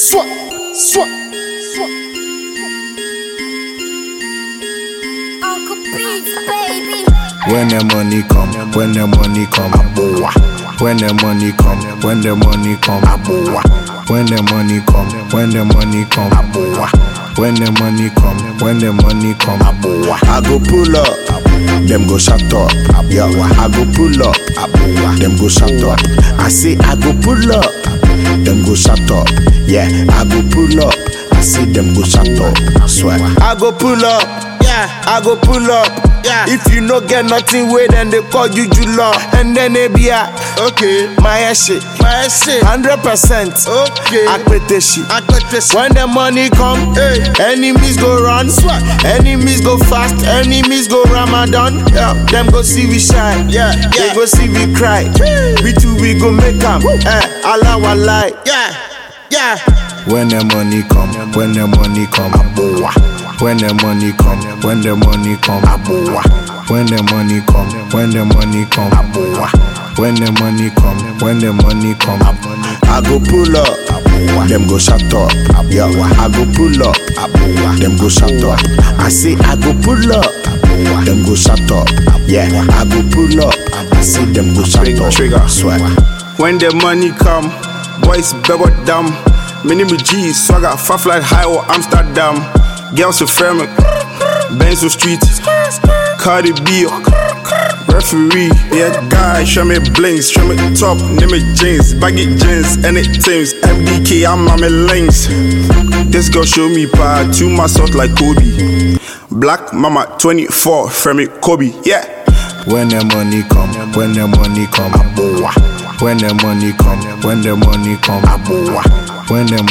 Swat. Uncle Beats, baby. When the money come, aboa. When the money come, aboa. When the money come, aboa. When the money come, aboa. I go pull up, them go shut up. Yeah, I go pull up, them go shut up. I say I go pull up, them go shut up. Yeah, I go pull up, I see them go shut up. Swear, I go pull up. Yeah. I go pull up. Yeah. If you no get nothing way, then they call you Jula. And then they be Okay. my shit. 100%. Okay. I quit this shit. Akpete. When the money come, Hey. enemies go run. Swat. Enemies go fast. Enemies go Ramadan. Yeah. Them go see we shine. Yeah. They Yeah. go see we cry. We too we go make 'em. Allah walai. Yeah. Yeah. When the money come, aboa. When the money come, aboa. When the money come, aboa. When the money come, I go pull up, them go shut up. Yeah, I go pull up, them go shut up. I say I go pull up, them go shut up. Yeah, I go pull up, I see them go shut up. Trigger. Sweat. When the money come, boys bebo dumb. Minimum G, swagger, far flight high or Amsterdam. Girls with frame, Benzo Street, Cardi B, referee. Yeah, guy, show me blinks, show me top, name me jeans, baggy jeans, anything. MDK, I'm on my links. This girl show me power, too much salt like Kobe. Black Mama 24, frame me Kobe, yeah. When the money come, aboa. When the money come, aboa. When the money come, aboa. When the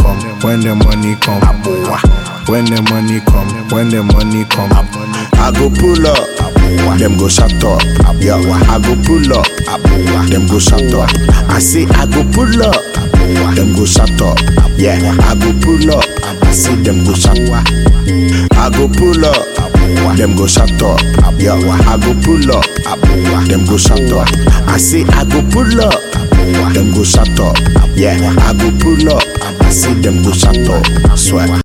money come, I go pull up, them go shut up. Yeah, I go pull up, them go shut up. I say I go pull up, them go shut up. Yeah, I go pull up, I see them go shut up. I go pull up, them go shut up. Yeah, I go pull up, them go shut up. I say I go pull up, them go shut up. Yeah, I go pull up, I see them go shut up. Swear.